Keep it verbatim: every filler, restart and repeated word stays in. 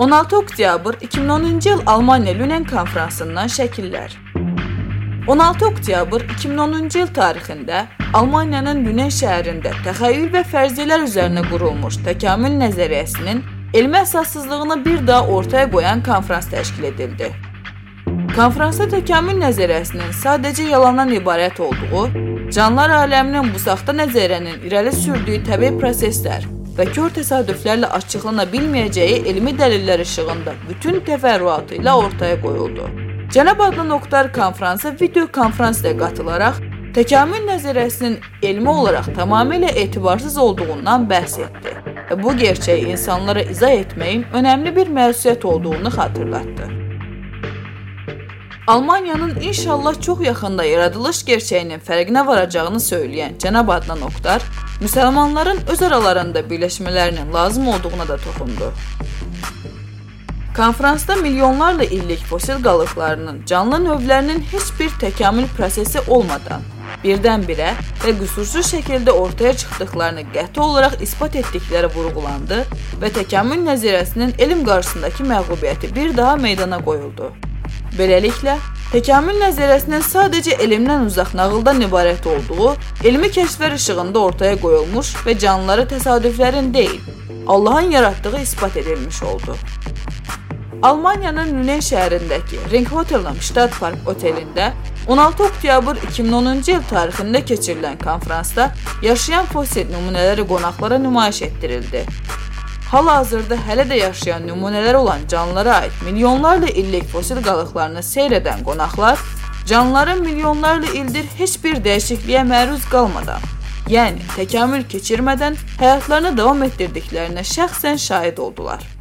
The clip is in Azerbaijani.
on altı oktyabr iki min onuncu il Almaniya Lünen konfransından şəkillər. on altı oktyabr iki min onuncu il tarixində Almaniyanın Lünen şəhərində təxəyyül və fərziyyələr üzərinə qurulmuş təkamül nəzəriyyəsinin elmi əsassızlığını bir daha ortaya qoyan konfrans təşkil edildi. Konfransda təkamül nəzəriyyəsinin sadəcə yalandan ibarət olduğu, canlılar aləminin bu saxta nəzəriyyənin irəli sürdüyü təbii proseslər və kör təsadüflərlə açıqlana bilməyəcəyi elmi dəlillər işığında bütün təfərrüatı ilə ortaya qoyuldu. Cənab Adnan Oktar konfransa video konfrans ilə qatılaraq təkamül nəzəriyyəsinin elmi olaraq tamamilə etibarsız olduğundan bəhs etdi və bu gerçəyi insanlara izah etməyin önəmli bir məsuliyyət olduğunu xatırlatdı. Almaniyanın inşallah çox yaxında yaradılış gerçəyinin fərqinə varacağını söyləyən Cənab Adnan Oktar, müsəlmanların öz aralarında birləşmələrinin lazım olduğuna da toxundu. Konfransda milyonlarla illik fosil qalıqlarının canlı növlərinin heç bir təkamül prosesi olmadan birdən-birə və qüsursuz şəkildə ortaya çıxdıqlarını qəti olaraq isbat etdikləri vurğulandı və təkamül nəzəriyyəsinin elm qarşısındakı məğlubiyyəti bir daha meydana qoyuldu. Beləliklə, təkamül nəzəriyyəsinin sadəcə elmdən uzaq nağıldan ibarət olduğu, elmi kəşflər işığında ortaya qoyulmuş və canlıları təsadüflərin deyil, Allahın yaratdığı isbat edilmiş oldu. Almaniyanın Lünen şəhərindəki Ringhotel'ın Ştat Park otelində on altı oktyabr iki min onuncu il tarixində keçirilən konfransda yaşayan fosil nümunələri qonaqlara nümayiş etdirildi. Hal-hazırda hələ də yaşayan nümunələr olan canlılara aid milyonlarla illik fosil qalıqlarını seyr edən qonaqlar, canlıların milyonlarla ildir heç bir dəyişikliyə məruz qalmadan, yəni təkamül keçirmədən həyatlarını davam etdirdiklərinə şəxsən şahid oldular.